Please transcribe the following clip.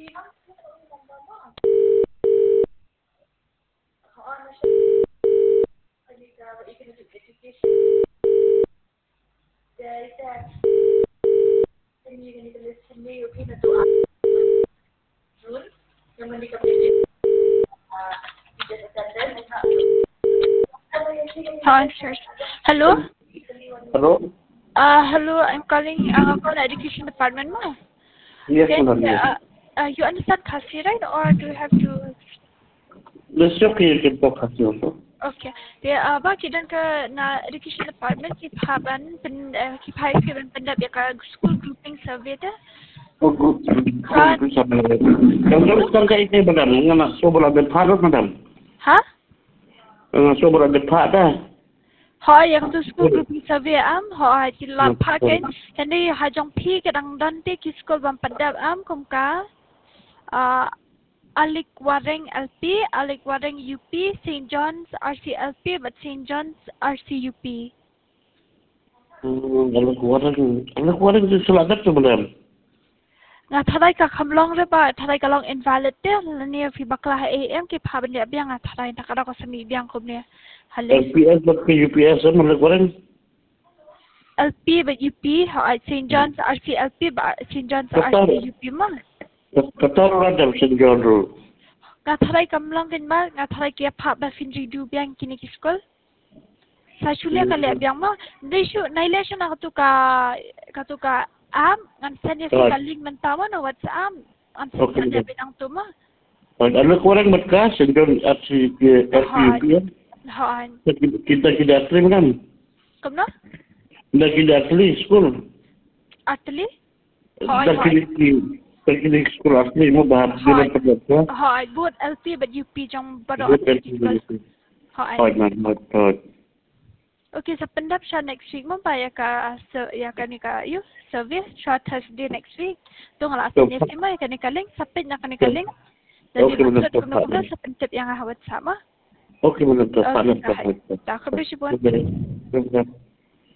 Hi, sir. Hello? Hello? Hello, I'm calling from the education department, ma. Yes, Okay, madam. Yes. you understand Khasi, right? Or do you have to... Let's okay, you can talk Khasi also. Okay. Ya, ba kita ke na education department kipaban kipai kipan pendap ya ka school grouping survey dah. Oh, group Kan? sama. Yang teruskan ke ini madam, ngana so bola berfaat madam. Ha? So bola berfaat dah. Ho yang tu school grouping survey ho kilap pakai kandi hajong pi kadang dante ki school bam pendap kumka Alik Wareng LP, Alik Wareng UP, St. John's RCLP, but St. John's RCUP. Anak kuaran tu selamat tu madam. Nga tharai ka khamlong re ba tharai ka long invalid te lani fi bakla AM ki phaban ya biang nga tharai ta kada ko sami biang ko ne hale LPS but ke UPS anak kuaran. LP but UP ha St. John's RCLP ba St. John's RCUP ma Kata orang dalam senjol tu. nga tharai kamlong kin ba nga tharai ki phab ba fin du biang kini ki school sa chulia ka le biang ma deshu nailation na tu ka ngan sanya fi ka link mentawa no WhatsApp an sanya binang tu ma Anak kuaran berkas senjol RCUP. ha Kita tidak terima kan? Kumna? Dah tidak asli school. Atli? Dah kini school asli mau bahas bila perjalanan. Hai, buat LP but UP jang baru LP. Hai. Hai, mat. Okay, so pendap siya next week mo pa ya ka ni ka you service siya Thursday next week. Tu ngala asin ni ma ya ka ni kaling sapit na ka ni kaling. Jadi maksud kumna sa pendap yang awat sama. Okay, benar. Tak kebisi pun.